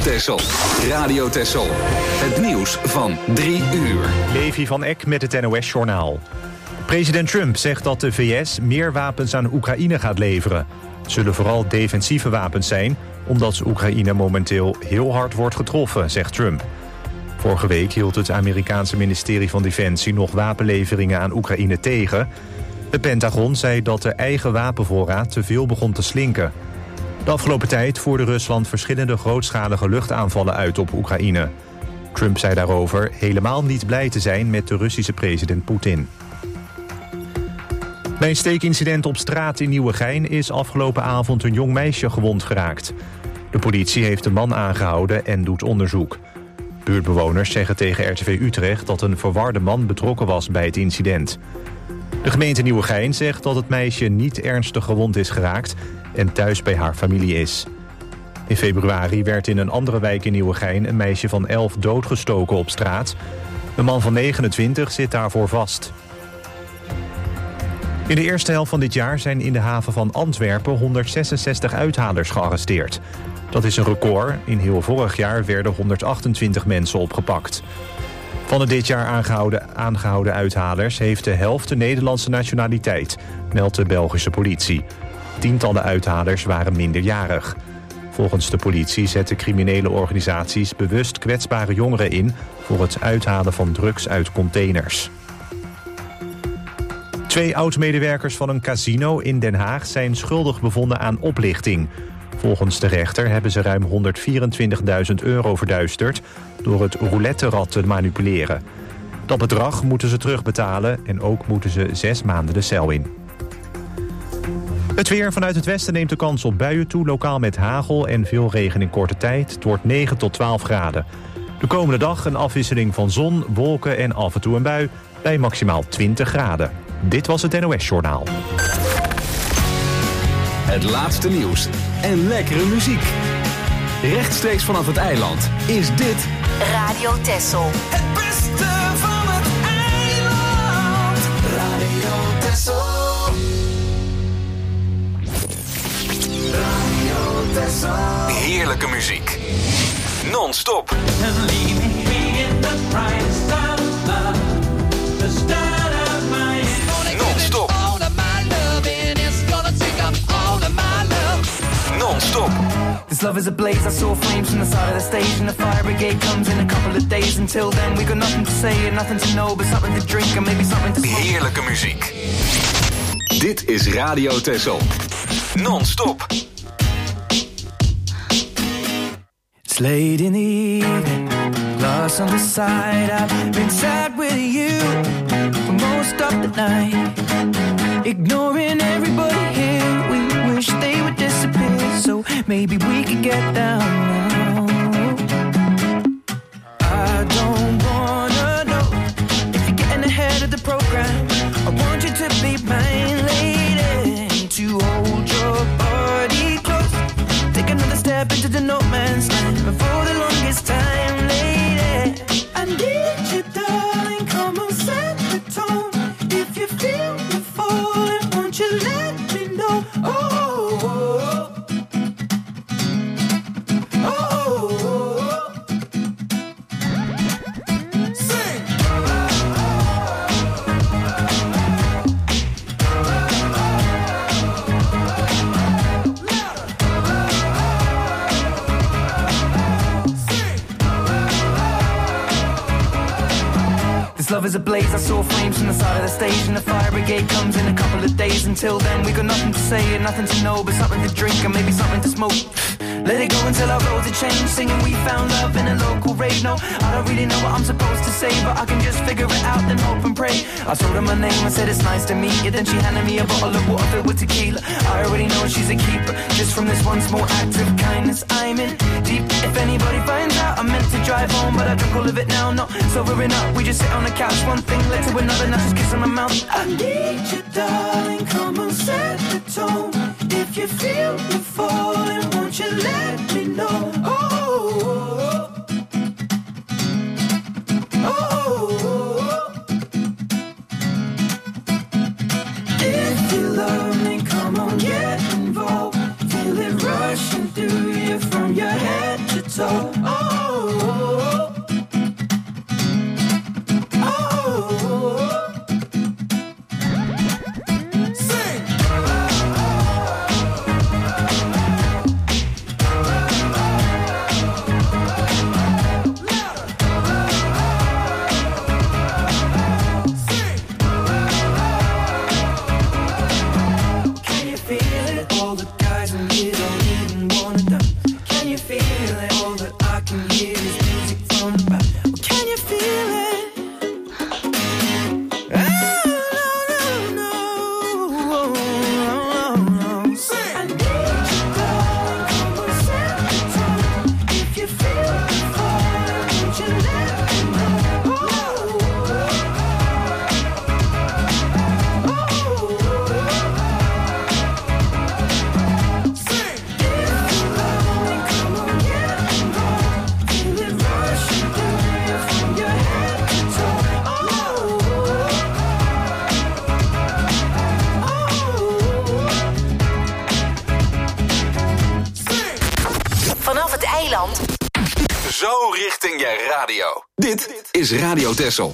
Texel. Radio Texel. Het nieuws van 3 uur. Levi van Eck met het NOS-journaal. President Trump zegt dat de VS meer wapens aan Oekraïne gaat leveren. Het zullen vooral defensieve wapens zijn, omdat Oekraïne momenteel heel hard wordt getroffen, zegt Trump. Vorige week hield het Amerikaanse ministerie van Defensie nog wapenleveringen aan Oekraïne tegen. De Pentagon zei dat de eigen wapenvoorraad te veel begon te slinken. De afgelopen tijd voerde Rusland verschillende grootschalige luchtaanvallen uit op Oekraïne. Trump zei daarover helemaal niet blij te zijn met de Russische president Poetin. Bij een steekincident op straat in Nieuwegein is afgelopen avond een jong meisje gewond geraakt. De politie heeft de man aangehouden en doet onderzoek. Buurtbewoners zeggen tegen RTV Utrecht dat een verwarde man betrokken was bij het incident. De gemeente Nieuwegein zegt dat het meisje niet ernstig gewond is geraakt en thuis bij haar familie is. In februari werd in een andere wijk in Nieuwegein een meisje van 11 doodgestoken op straat. Een man van 29 zit daarvoor vast. In de eerste helft van dit jaar zijn in de haven van Antwerpen 166 uithalers gearresteerd. Dat is een record. In heel vorig jaar werden 128 mensen opgepakt. Van de dit jaar aangehouden uithalers heeft de helft de Nederlandse nationaliteit, meldt de Belgische politie. Tientallen uithalers waren minderjarig. Volgens de politie zetten criminele organisaties bewust kwetsbare jongeren in voor het uithalen van drugs uit containers. 2 oud-medewerkers van een casino in Den Haag zijn schuldig bevonden aan oplichting. Volgens de rechter hebben ze ruim €124.000 verduisterd door het roulette-rad te manipuleren. Dat bedrag moeten ze terugbetalen en ook moeten ze 6 maanden de cel in. Het weer vanuit het westen neemt de kans op buien toe, lokaal met hagel en veel regen in korte tijd. Het wordt 9 tot 12 graden. De komende dag een afwisseling van zon, wolken en af en toe een bui bij maximaal 20 graden. Dit was het NOS-journaal. Het laatste nieuws en lekkere muziek. Rechtstreeks vanaf het eiland is dit Radio Texel. Het beste van het eiland. Radio Texel. Radio Texel. heerlijke muziek. Non-stop. Non-stop. Non-stop. This love is a blaze, I saw flames from the side of the stage, and the fire brigade comes in a couple of days. Until then we got nothing to say and nothing to know, but something to drink and maybe something to smoke. Heerlijke muziek. Dit is Radio Texel. Non-stop. It's late in the evening, glass on the side. I've been sad with you for most of the night, ignoring everybody here. We wish they would disappear, so maybe we could get down now. I don't wanna know if you're getting ahead of the program. I want you to be mine, lady, to hold your body close. Take another step into the no man's land for the longest time, lady. I need you, darling, come on, set the tone. If you feel me falling, won't you let me know? Love is a blaze, I saw flames from the side of the stage, and the fire brigade comes in a couple of days. Until then we got nothing to say and nothing to know, but something to drink and maybe something to smoke. Let it go until our roads are changed, singing we found love in a local rave. No, I don't really know what I'm supposed to say, but I can just figure it out and hope and pray. I told her my name, I said it's nice to meet you. Then she handed me a bottle of water filled with tequila. I already know she's a keeper, just from this one small act of kindness. I'm in deep, if anybody finds out I meant to drive home, but I drunk all of it now. Not sobering up, we just sit on the couch, one thing led to another, now just kiss on my mouth. I need you, darling, come on, set the tone. If you feel me falling, won't you let me know? If you love me, come on, get involved. Feel it rushing through you from your head to toe. Zo richting je radio. Dit is Radio Texel.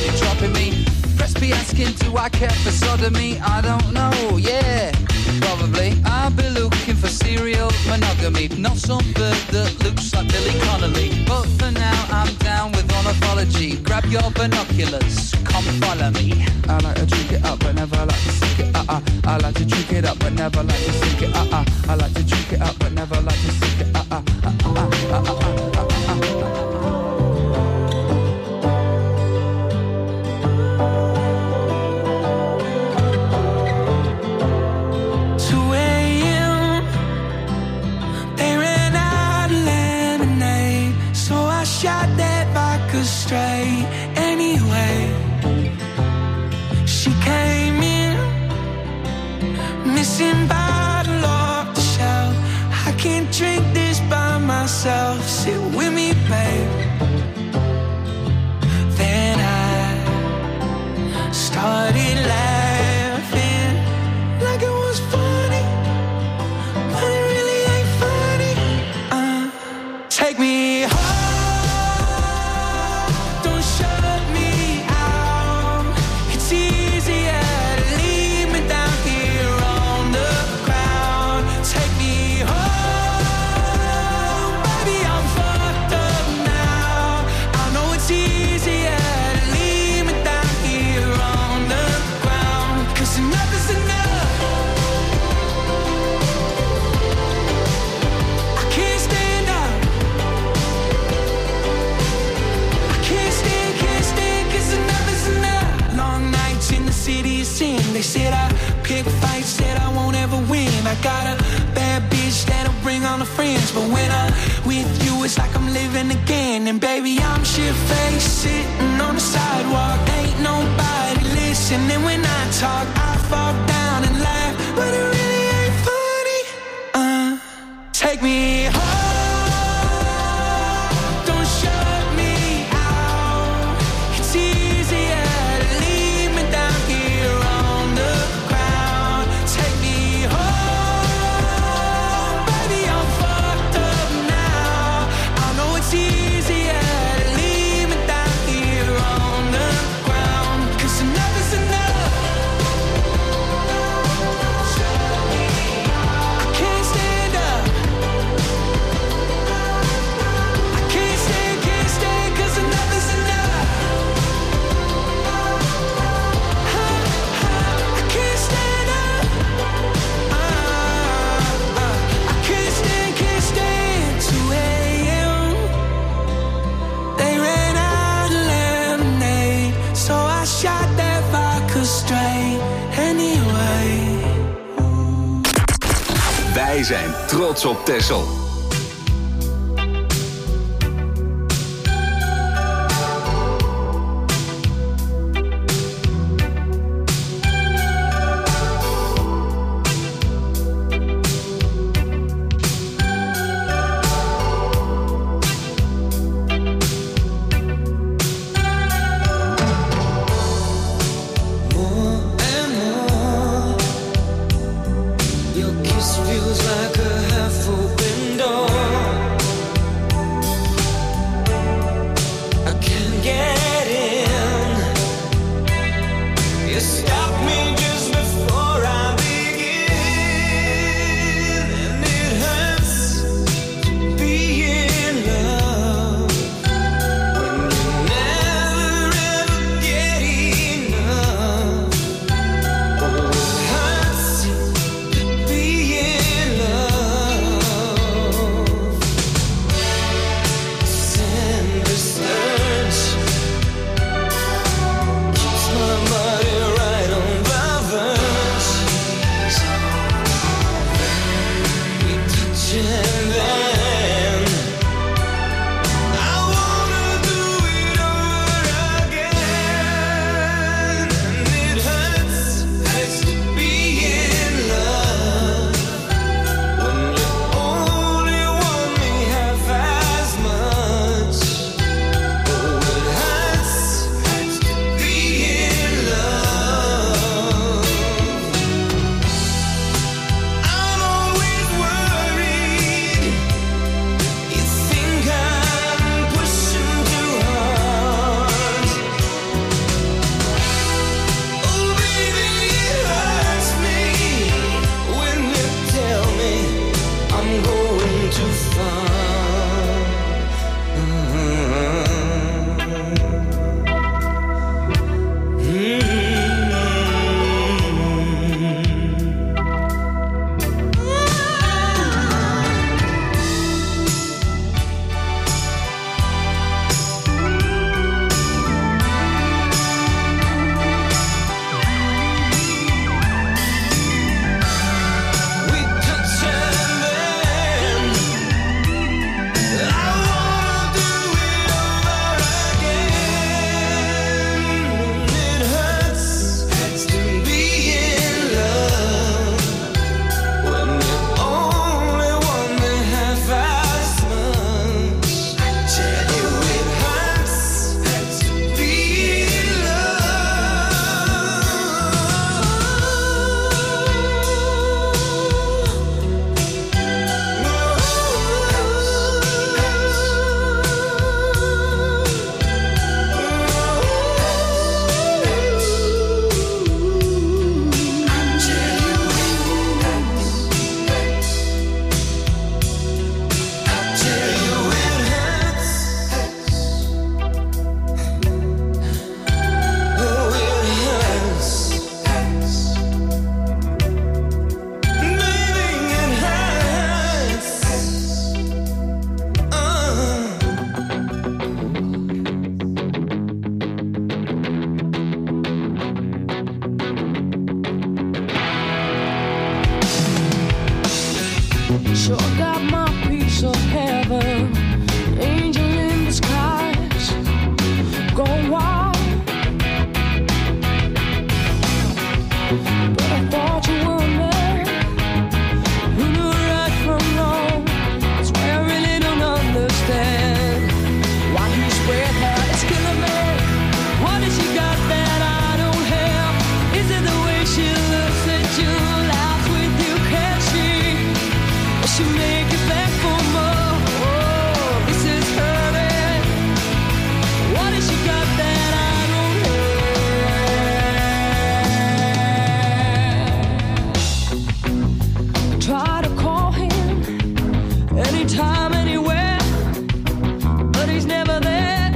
you're dropping me. Press be asking, do I care for sodomy? I don't know, yeah, probably. I'll be looking for serial monogamy, not some bird that looks like Billy Connolly. But for now, I'm down with ornithology. Grab your binoculars, come follow me. I like to drink it up, but never like to sink it, I like to drink it up, but never like to sink it, I like to drink it up, but never like to sink it, Shot that vodka straight anyway. She came in, missing bottle off the shelf. I can't drink this by myself. Sit with me, babe. Then I started laughing like it was funny, but it really ain't funny. Take me home. They said I pick fights, said I won't ever win. I got a bad bitch that'll bring on the friends, but when I'm with you, it's like I'm living again. And baby, I'm shit-faced, sitting on the sidewalk. Ain't nobody listening when I talk. I fall down and laugh, but it really ain't funny. Take me home. Wij zijn trots op Texel. Feels like a half-open door. Sure got my piece of heaven, angel in disguise, go wild. But I thought you were a man who knew right from wrong. That's why I really don't understand why you spread her. It's killing me. What has she got that I don't have? Is it the way she looks at you, laughs with you? Can she make it back for more? Oh, this is hurting. What has she got that I don't have? I try to call him anytime, anywhere, but he's never there.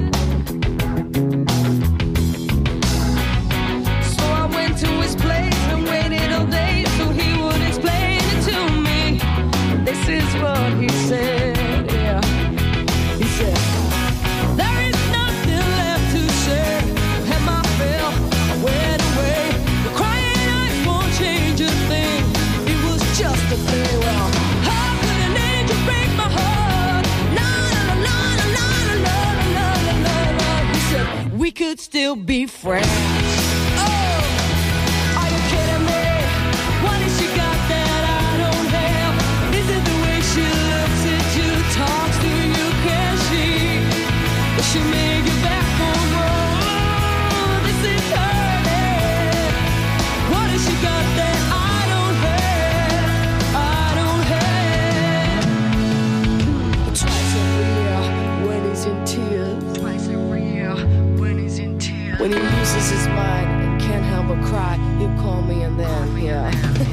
So I went to his place and waited all day so he would explain it to me. This is what he said, yeah. He said, there is nothing left to say. Have I felt, I went away. The crying eyes won't change a thing. It was just a play. Well, how could an angel break my heart? La la la la la la la la la la. He said, we could still be friends. Oh, are you kidding me? What has she got that I don't have? Is it the way she looks at you, talks to you? Can she make it back for more? This is hurting. What has she got that I don't have? I don't have. Twice every year when he's in tears. Twice every year when he's in tears. When he loses his mind and can't help but cry, he'll call me and then, yeah.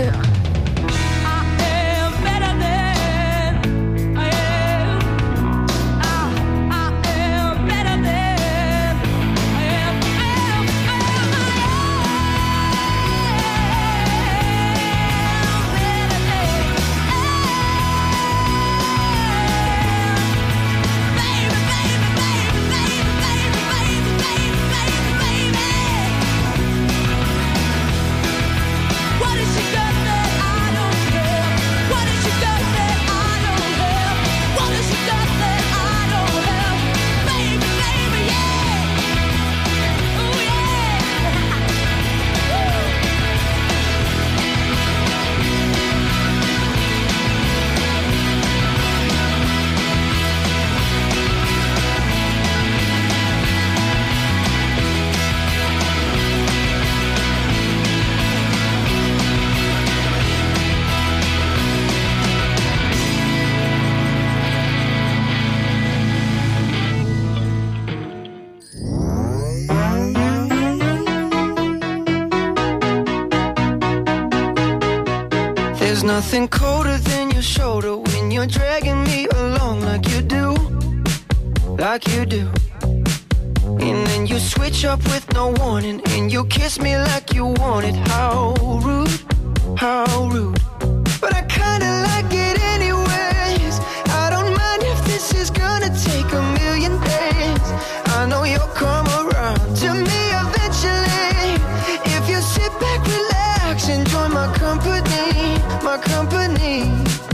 There's nothing colder than your shoulder when you're dragging me along like you do, like you do. And then you switch up with no warning and you kiss me like you want it. How rude, how rude. But I kinda like it anyways. I don't mind if this is gonna take a million days. I know you'll come around to me eventually. If you sit back, relax, enjoy my company, my company.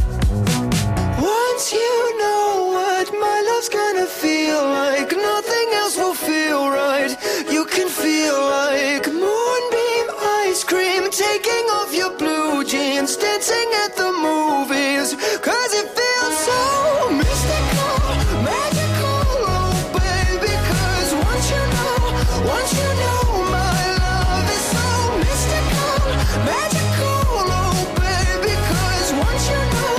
Once you know what my love's gonna feel like, nothing else will feel right. You can feel like moonbeam ice cream, taking off your blue jeans, dancing at the movies, 'cause it feels so mystical, magical, oh baby. 'Cause once you know my love is so mystical, magical, oh baby. 'Cause once you know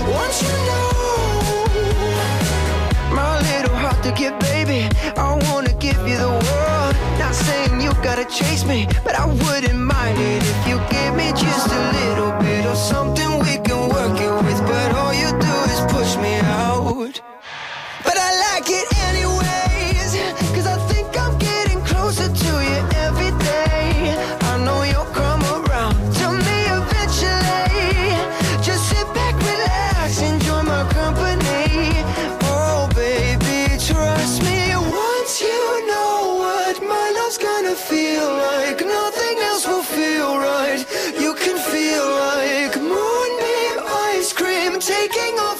my little heart to give, baby, I wanna give you the world. Not saying you gotta chase me, but I wouldn't mind it if you give me just a little bit of something we can work it with. But all you do is push me out. But I like it anyways, 'cause I think I'm getting closer to you every day. I know you'll come around to me eventually. Just sit back, relax, enjoy my company. Oh baby, trust me. Once you know what my love's gonna feel like, nothing else will feel right. You can feel like moonbeam ice cream, taking off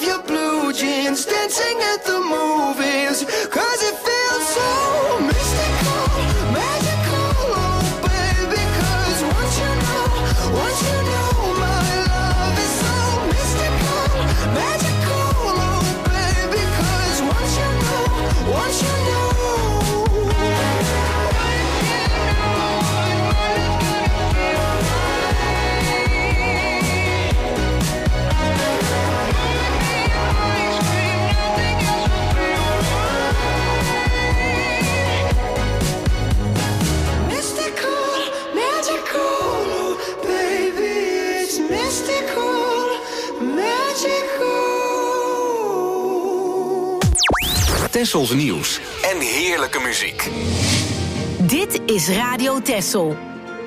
Tessels nieuws en heerlijke muziek. Dit is Radio Tessel.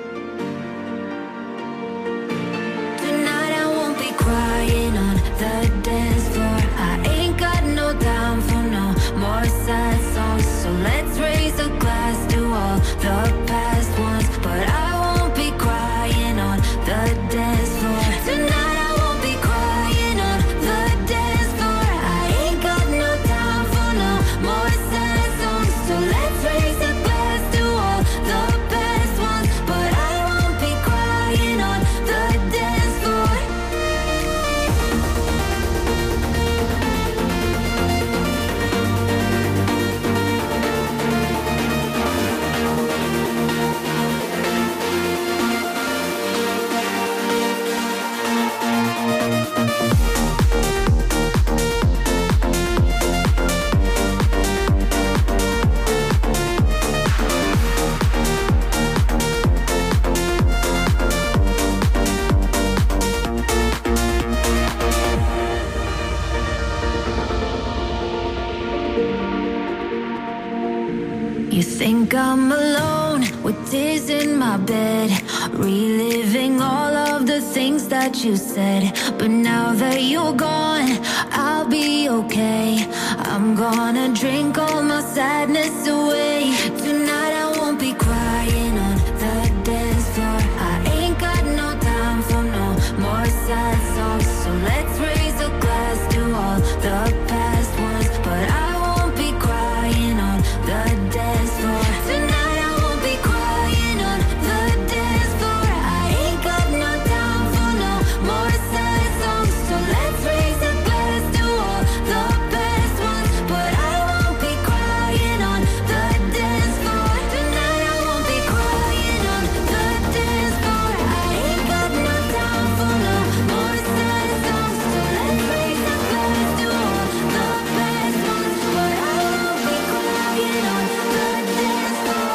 Tonight I won't be crying on the dance floor. I ain't got no time for no more sad songs. So let's raise a glass to all the past ones. But I won't be crying on the dance floor. Tonight I won't be crying on the dance floor. I ain't got no time for no more sad songs. So let's raise a glass to all the past ones. But I won't be crying on the dance floor. You think I'm alone with tears in my bed, reliving all of the things that you said. But now that you're gone, I'll be okay. I'm gonna drink all my sadness away. Tonight I won't be crying on the dance floor. I ain't got no time for no more sad songs. So let's raise a glass to all the past ones. But I won't be crying on the dance floor. Tonight I won't be crying on the dance floor. I ain't got no time for no more sad songs. So let's raise a glass to all the past ones. But I won't be crying on the dance floor. Tonight I won't be crying on the dance floor. I ain't got no time for no more sad songs. So let's raise a glass to all the past ones. But I won't be crying on the dance floor.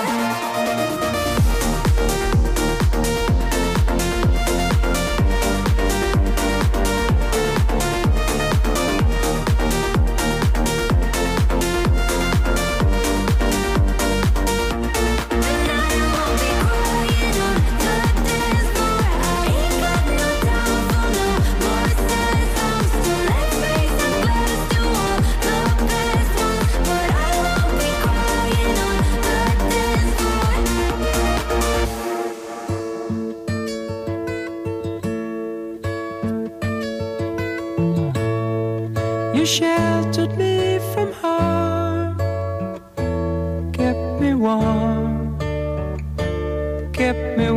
You sheltered me from harm, kept me warm, kept me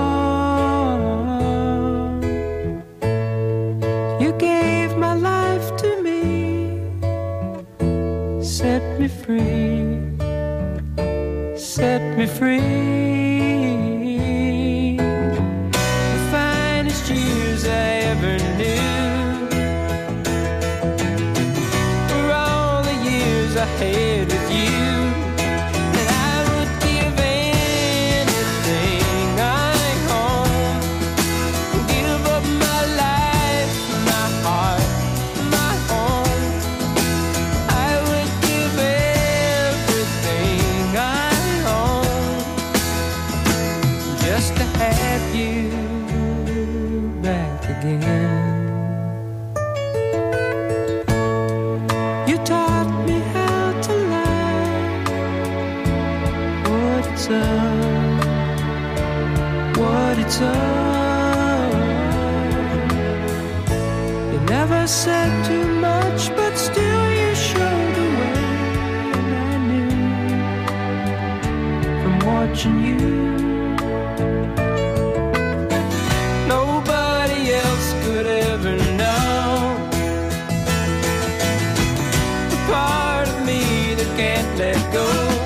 warm. You gave my life to me, set me free, set me free. The finest years I ever knew. I had with you, and I would give anything I own, give up my life, my heart, my home. I would give everything I own just to have you back again. You taught me what it's all. You never said too much, but still you showed the way, and I knew from watching you. Nobody else could ever know the part of me that can't let go.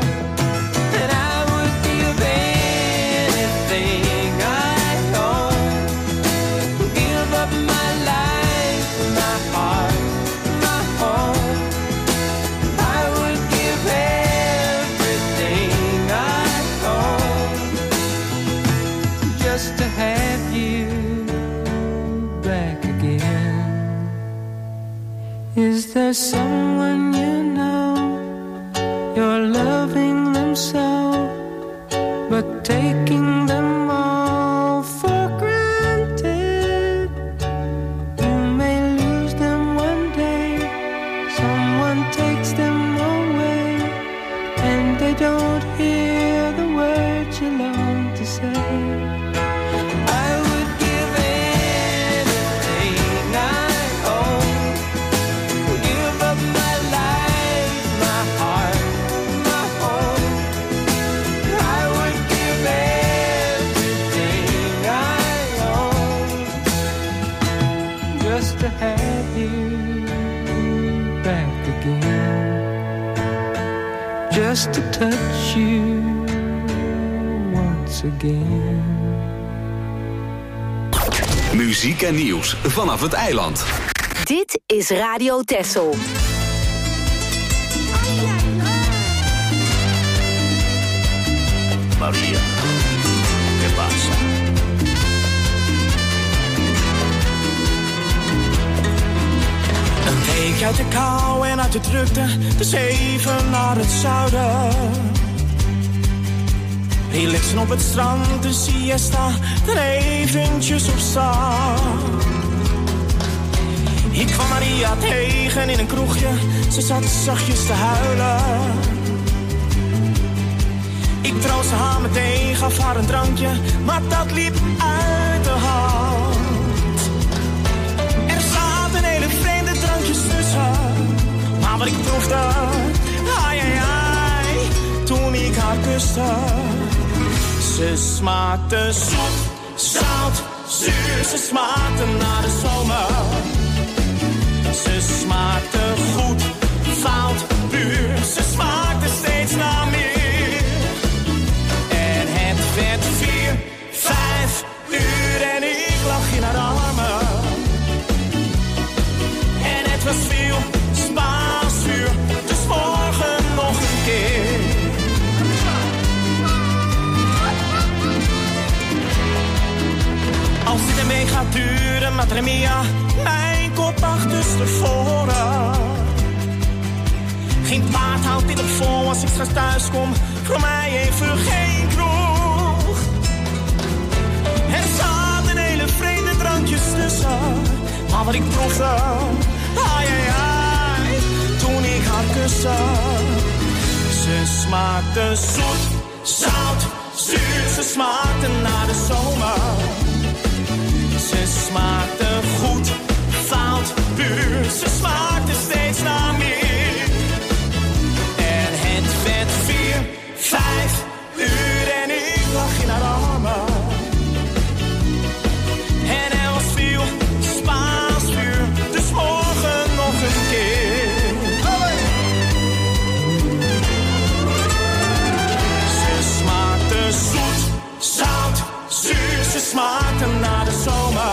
To have you back again. Is there someone you know taking them all for granted. You may lose them one day, someone takes them away, and they don't hear the words you long to say. Just to touch you once again. Muziek en nieuws vanaf het eiland. Dit is Radio Texel. Maria, ¿qué pasa? Een week uit de kou en uit de drukte, dus even naar het zuiden. Relaxen op het strand, de siesta, dan eventjes op stap. Ik kwam Maria tegen in een kroegje, ze zat zachtjes te huilen. Ik troostte haar meteen, gaf haar een drankje, maar dat liep uit de hand. Er zaten hele vreemde drankjes tussen, maar wat ik proefde, ai ai ai, toen ik haar kuste. Ze smaakte zoet, zout, zuur, ze smaakte naar de zomer. Ze smaakte goed, fout, puur, ze smaakte steeds naar meer. En het werd 4, 5 uur en ik lag in haar armen. En het was veel Spaans vuur, dus morgen nog een keer. Als dit een week gaat duren, madre mia, mijn kop achterstevoren. Geen paard houdt dit op vol als ik straks thuis kom, voor mij even geen kroeg. Er zaten hele vreemde drankjes tussen, maar wat ik proefde, ai ai ai, toen ik haar kuste. Ze smaakte zoet, zout, zuur, ze smaakte naar de zomer. Ze smaakte goed, fout, puur, ze smaakte steeds naar meer. En het werd 4, 5 uur en ik lag in haar armen. En er was veel Spaans vuur, dus morgen nog een keer. Ze smaakte zoet, zout, zuur, ze smaakte naar de zomer.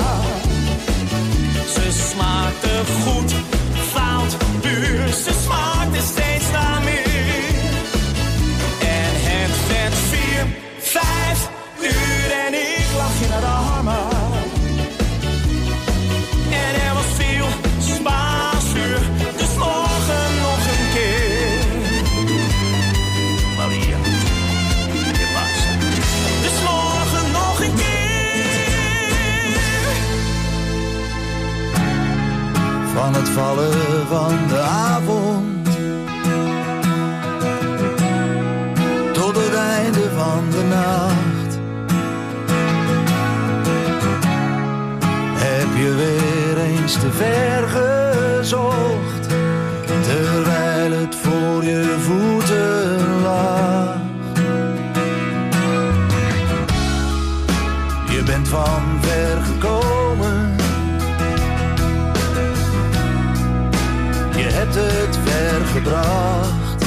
Ze smaakte goed, fout, puur, ze smaakte steeds naar meer. En het werd 4, 5 uur en ik lag in haar armen. En er was veel Spaans vuur, dus morgen nog een keer. Maria, ¿qué pasa? Dus morgen nog een keer. Van het vallen van de avond tot het einde van de nacht heb je weer eens te ver gezocht, terwijl het voor je voeten lag. Je bent van ver gekomen, je hebt het ver gebracht.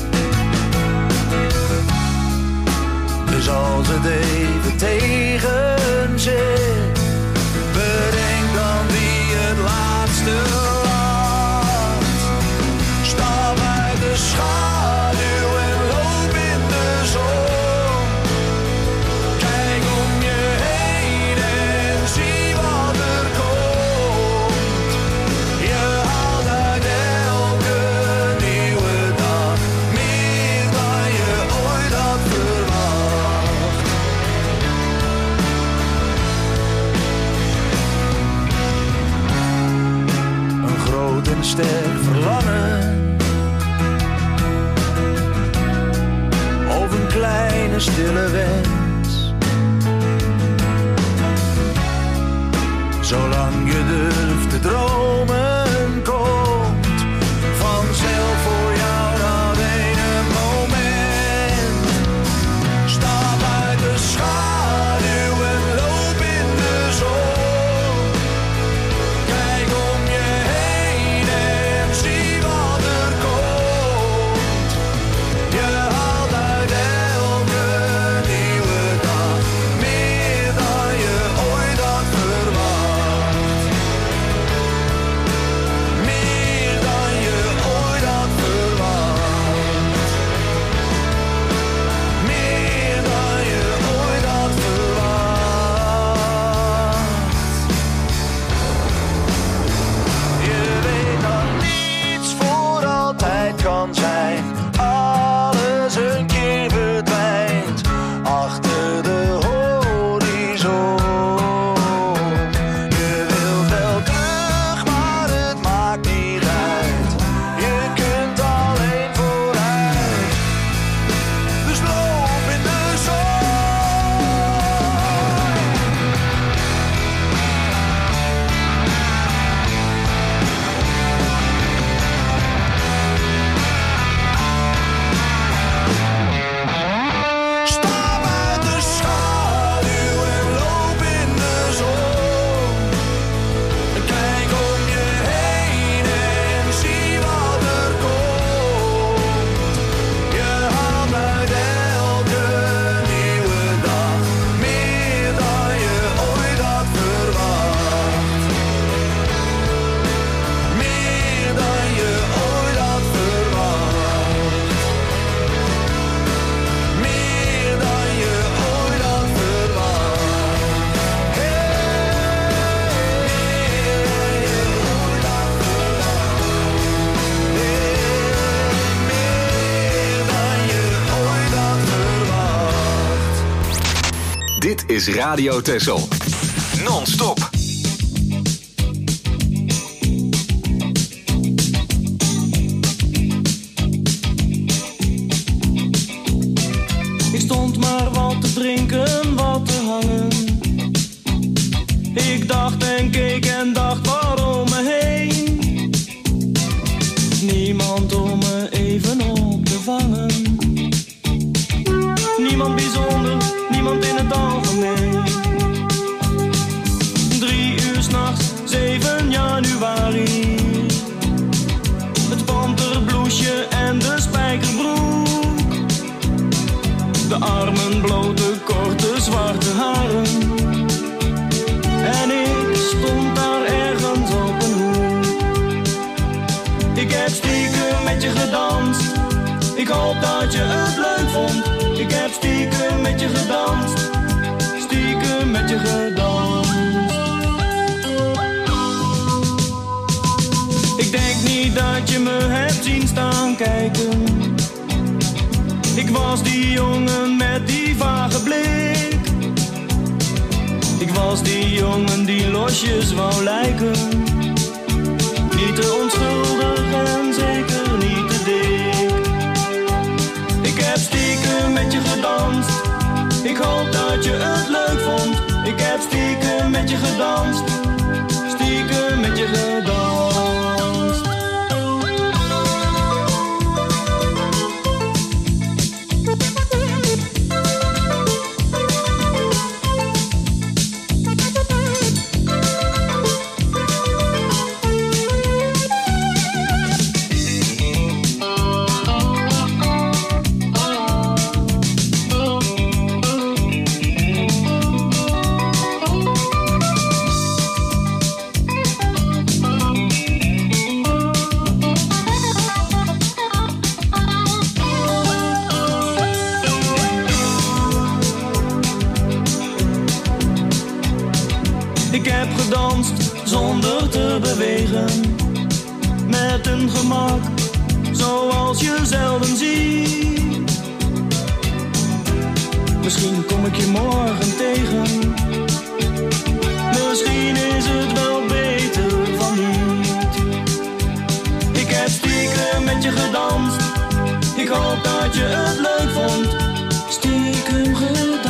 Dus als het even tegen zit, bedenk dan wie het laatste lacht. Stap uit de schaduw en loop in de zon. Kijk om je heen en zie wat er komt. Je haalt uit elke nieuwe dag meer dan je ooit had verwacht. sterk verlangen. Of een kleine stille wens. Zolang je durft te dromen, komt vanzelf voor jou dat ene moment. Stap uit de schaduw en loop in de zon. Kijk om je heen en zie wat er komt. Je haalt uit elke nieuwe dag meer dan je ooit had verwacht. Meer dan je ooit had verwacht. Meer dan je ooit had verwacht. Je weet dat niets voor altijd kan zijn. Alles een keer verdwijnt achter de horizon. Je wilt wel terug, maar het maakt niet uit. Je kunt alleen vooruit. Dus loop in de zon. Stap uit de schaduw en loop in de zon. Kijk om je heen en zie wat er komt. Je haalt uit elke nieuwe dag meer dan je ooit had verwacht. Meer dan je ooit had verwacht. Meer dan je ooit had verwacht. Meer dan je ooit had verwacht. Dit is Radio Texel. Non-stop. Ik stond maar wat te drinken, wat te hangen. Ik dacht en keek en dacht waarom me heen. Niemand om me even op te vangen. Niemand bijzonder, niemand in het algemeen. 3 uur 's nachts, 7 januari. Het panterbloesje en de spijkerbroek. De armen bloot, de korte zwarte haren. En ik stond daar ergens op een hoek. Ik heb stiekem met je gedanst. Ik hoop dat je het leuk vond. Ik heb stiekem met je gedanst. Stiekem met je gedanst. Ik denk niet dat je me hebt zien staan kijken. Ik was die jongen met die vage blik. Ik was die jongen die losjes wou lijken. Niet te onschuldig en zeker niet te dik. Ik heb stiekem met je gedanst. Ik hoop dat je het leuk vond. Ik heb stiekem met je gedanst. Stiekem met je gedanst. Ik heb gedanst zonder te bewegen, met een gemak zoals je zelden ziet. Misschien kom ik je morgen tegen, misschien is het wel beter van niet. dat je het leuk vond, stiekem gedanst.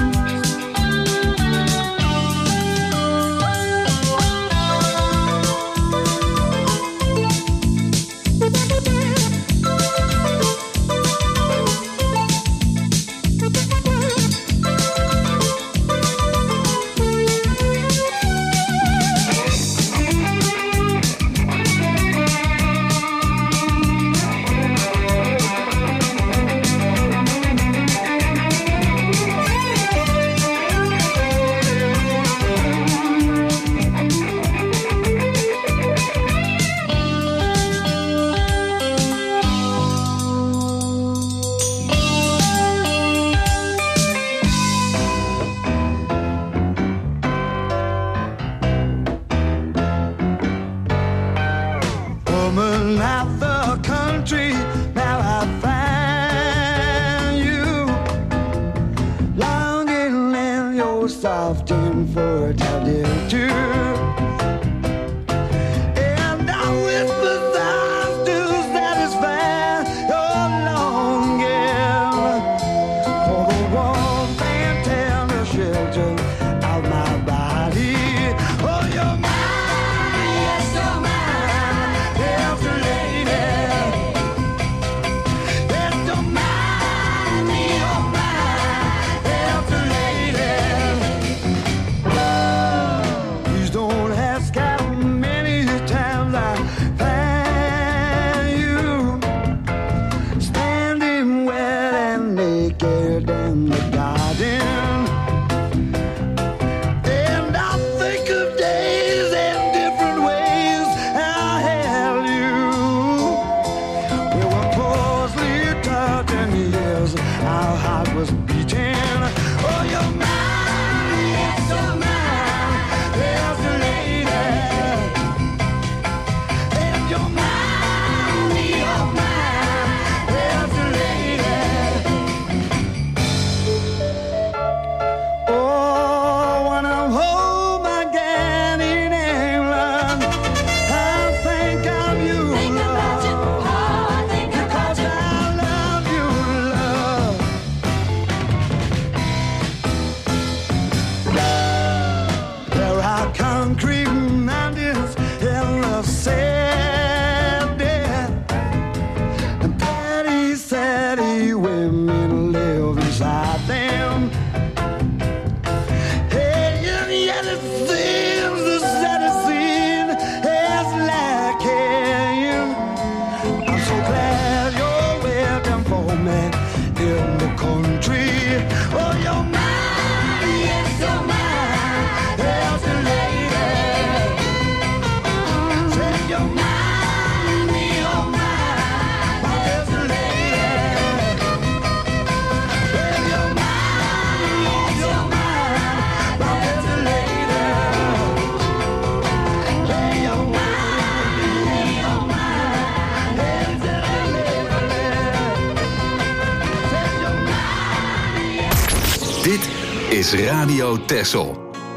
Is Radio Texel.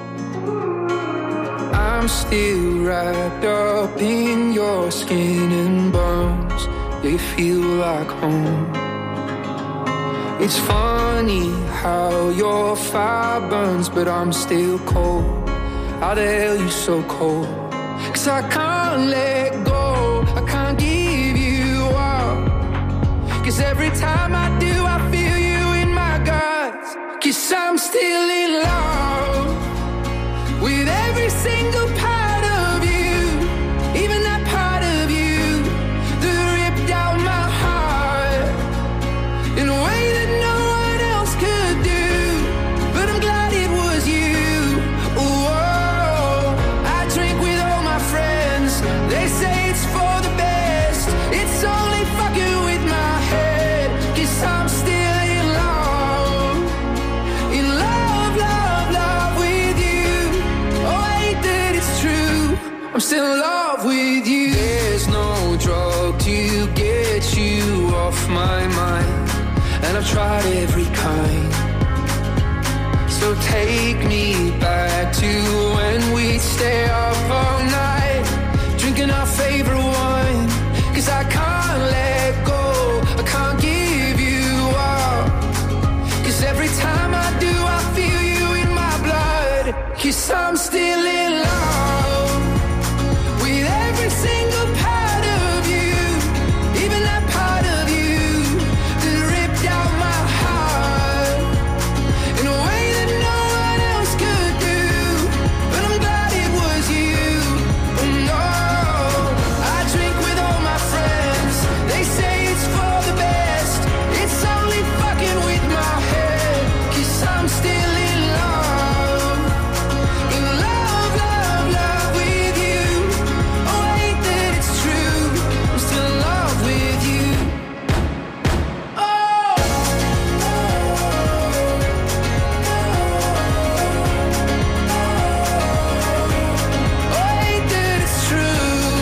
I'm still wrapped up in your skin and bones. They feel like home. It's funny how your fire burns, but I'm still cold. How the hell you so cold? 'Cause I can't let go, I can't give you up. 'Cause every time I do, I feel you in my guts. 'Cause I'm still in love with every single part of you, even that part of you that ripped out my heart in a way that no one else could do. But I'm glad it was you. Oh, I drink with all my friends. They say it's for the best. It's only fucking with my head. 'Cause I'm still in love. In love, love, love with you. Oh, I hate that it's true. I'm still in love with you. There's no drug to get you off my mind, and I've tried every kind. So take me back to when we'd stay up all night, drinking our favorite wine. 'Cause I can't let go, I can't give you 'cause I'm still in love with every single part of you, even that part of you that ripped out my heart in a way that no one else could do. But I'm glad it was you. Oh no, I drink with all my friends. They say it's for the best. It's only fucking with my head, 'cause I'm still in love. In love, love, love with you. Oh, ain't that it's true. I'm still in love with you. Oh, oh, ain't that it's true.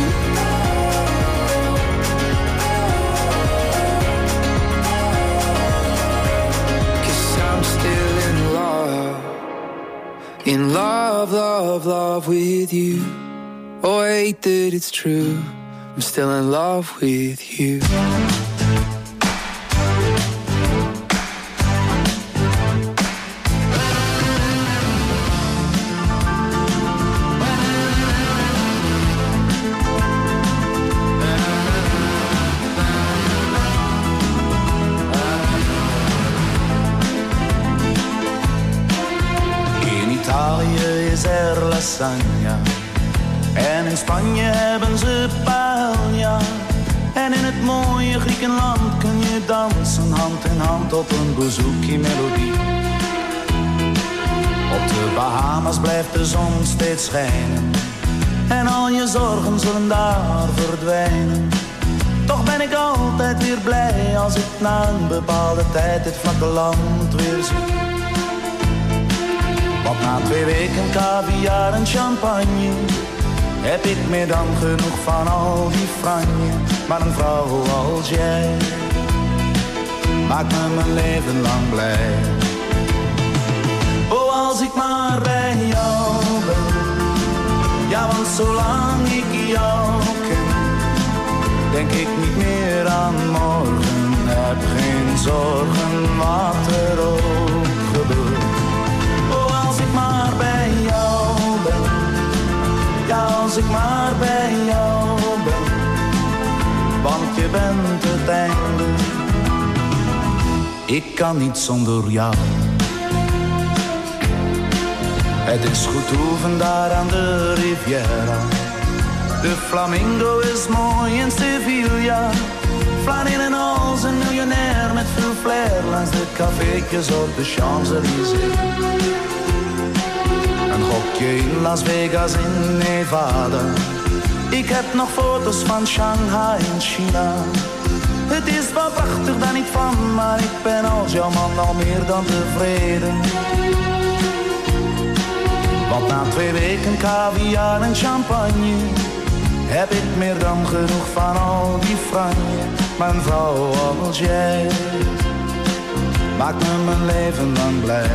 'Cause I'm still in love. In love, love, love with you. Oh, ain't that it's true. I'm still in love with you. In Italië is er lasagna. En in Spanje hebben ze paella. En in het mooie Griekenland kun je dansen hand in hand op een bouzouki-melodie. Op de Bahamas blijft de zon steeds schijnen. En al je zorgen zullen daar verdwijnen. Toch ben ik altijd weer blij als ik na een bepaalde tijd dit vlakke land weer zie. Want na 2 weken caviar en champagne heb ik meer dan genoeg van al die franje. Maar een vrouw als jij maakt me mijn leven lang blij. Oh, als ik maar bij jou ben. Ja, want zolang ik jou ken, denk ik niet meer aan morgen. Heb geen zorgen wat er ook gebeurt. Oh, als ik maar bij jou ben. Ja, als ik maar bij jou ben. Want je bent het einde. Ik kan niet zonder jou. Het is goed oefen daar aan de Riviera. De flamingo is mooi in Sevilla. Flanin en als een miljonair met veel flair langs de caféetjes op de Champs-Élysées. Een gokje in Las Vegas in Nevada. Ik heb nog foto's van Shanghai in China. Het is wat prachtig daar niet van, maar ik ben als jouw man al meer dan tevreden. Want na 2 weken caviar en champagne heb ik meer dan genoeg van al die franje. Maar een vrouw als jij maakt me mijn leven lang blij.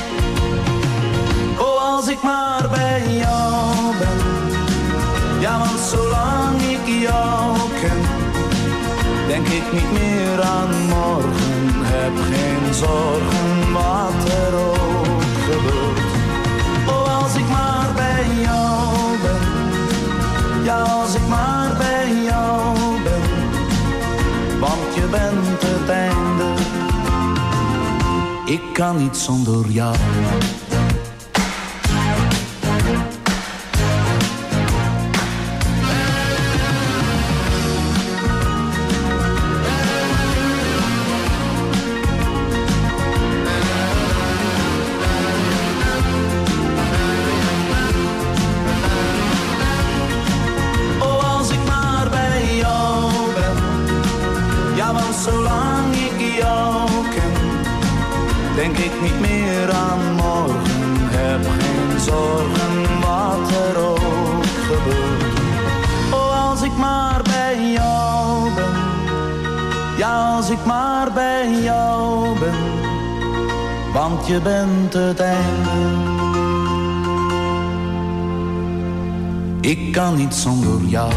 Oh, als ik maar bij jou ben. Ja, want zolang ik jou ken, denk ik niet meer aan morgen. Heb geen zorgen wat er ook gebeurt. Oh, als ik maar bij jou ben. Ja, als ik maar bij jou ben. Want je bent het einde. Ik kan niet zonder jou. Zolang ik jou ken, denk ik niet meer aan morgen. Heb geen zorgen wat er ook gebeurt. Oh, als ik maar bij jou ben. Ja, als ik maar bij jou ben. Want je bent het einde. Ik kan niet zonder jou.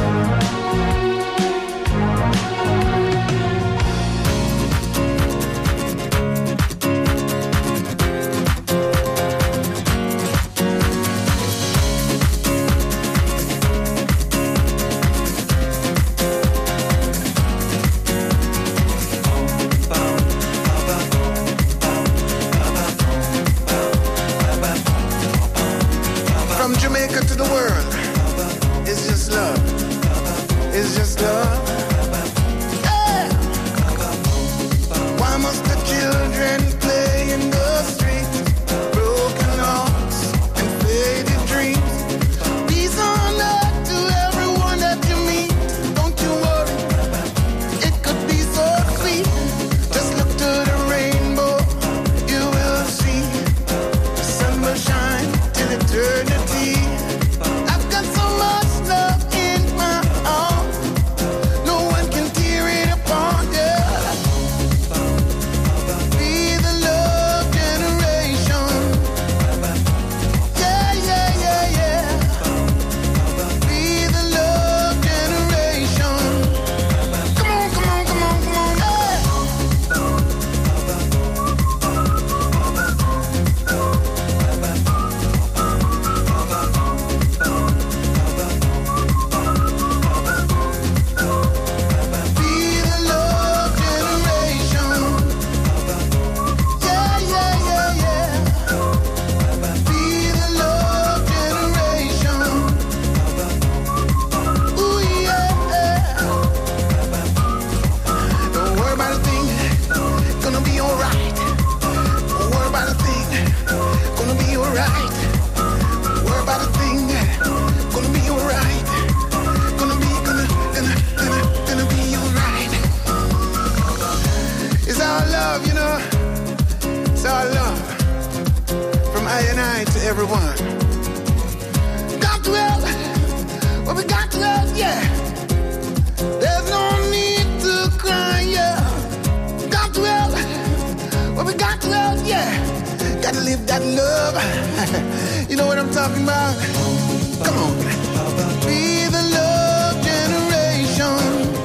to everyone. Got to help, well, we got to help, yeah. There's no need to cry, yeah. Got to help, well, we got to help, yeah. Got to live that love. You know what I'm talking about? Come on. Be the love generation.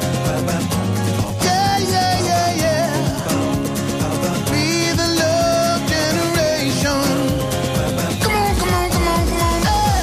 Yeah, yeah, yeah, yeah. Be the love generation. Come on, come on, come on, come on. Hey.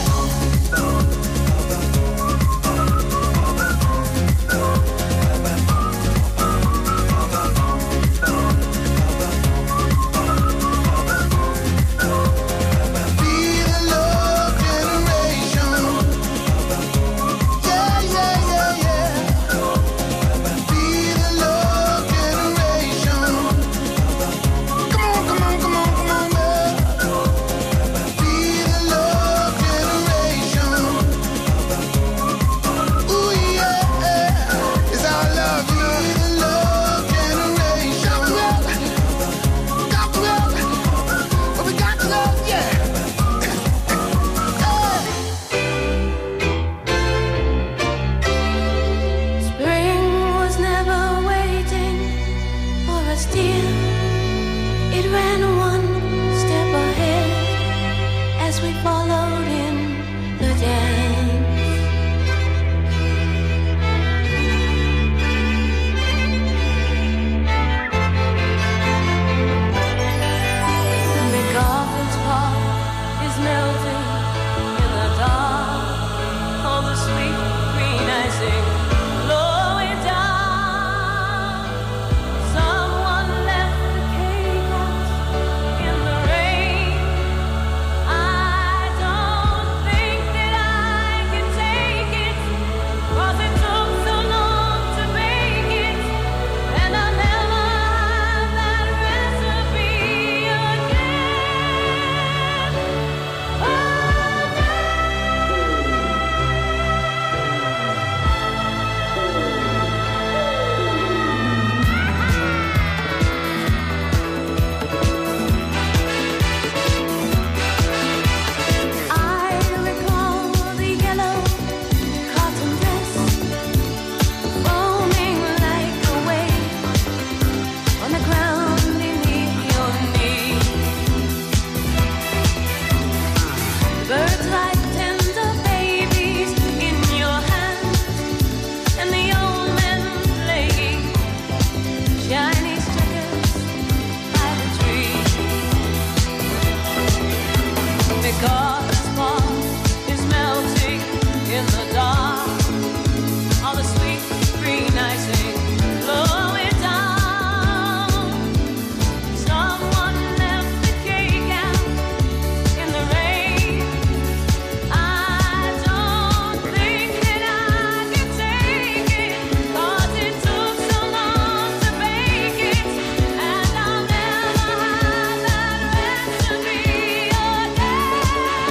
Be the love generation. Yeah, yeah, yeah, yeah. Be the love generation. Come on, come on, come on, come on, man. Be the love generation. Ooh, yeah. It's our love. Be the love generation. Got to help. But we got to love, yeah. Spring was never waiting for us, dear. It ran one step ahead as we followed in the dance. MacArthur's Park is melting in the dark. All the sweet green icing blowing down. Someone left the cake out in the rain. I don't think that I can take it, 'cause it took so long to make it, and I'll never have that recipe again. Oh, I recall the yellow cotton dress foaming like a wave on the ground beneath your knee. Birds like tender babies in your hands, and the old men playing Chinese checkers by the tree. Because fall is melting in the dark, all the sweet green icing blowing down. Someone left the cake out in the rain. I don't think that I can take it, 'cause it took so long to bake it, and I'll never have that recipe again.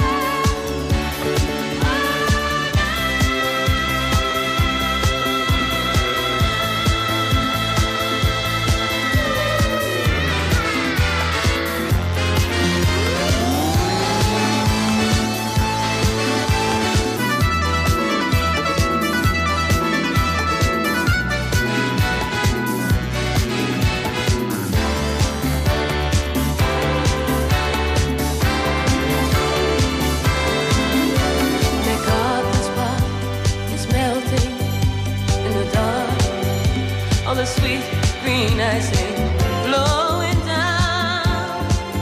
MacArthur's Park is melting in the dark, all the sweet green icing blowing down.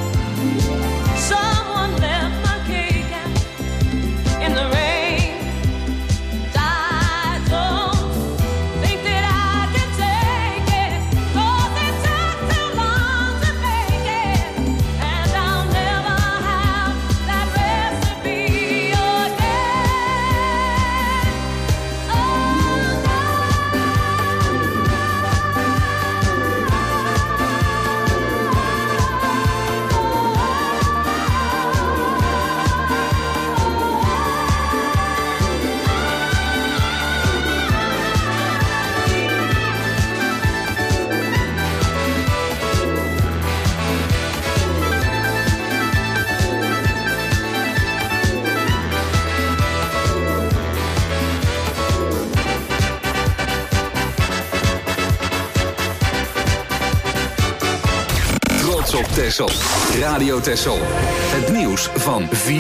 Someone left my cake out in the rain. I don't think that I can take it, 'cause it took too long to make it, and I'll never have that recipe again. Oh, no. Texel. Radio Texel. Het nieuws van 4